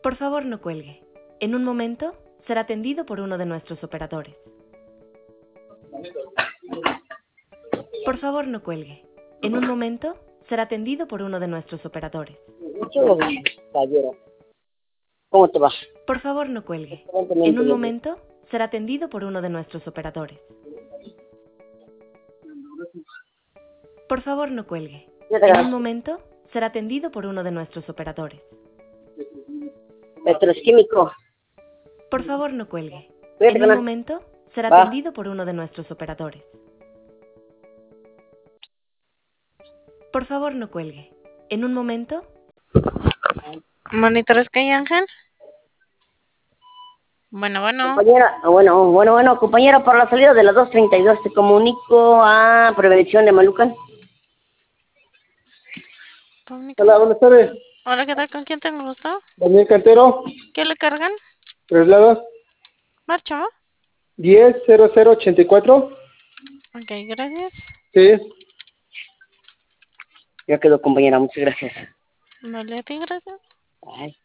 Por favor, no cuelgue. En un momento será atendido por uno de nuestros operadores. Por favor, no cuelgue. En un momento será atendido por uno de nuestros operadores. Caballero, ¿cómo te va? Por favor, no cuelgue. Excelentemente En un bien. momento será atendido por uno de nuestros operadores. Por favor, no cuelgue. En un momento será atendido por uno de nuestros operadores. Petroquímico. Por favor, no cuelgue. Cuídate, En un canal. momento será Va. atendido por uno de nuestros operadores. Por favor, no cuelgue. En un momento. ¿Monitores que hay, Ángel? Bueno, Compañera, bueno, compañera, para la salida de las 2:32 te comunico a Prevención de Malucan. Hola, buenas tardes. Hola, ¿qué tal? ¿Con quién tengo gusto? Daniel Cantero, ¿Qué le cargan? traslada ¿Marcha? 100084. Ok, gracias. Sí. Ya quedó, compañera, muchas gracias. Vale, a ti, gracias. Ay.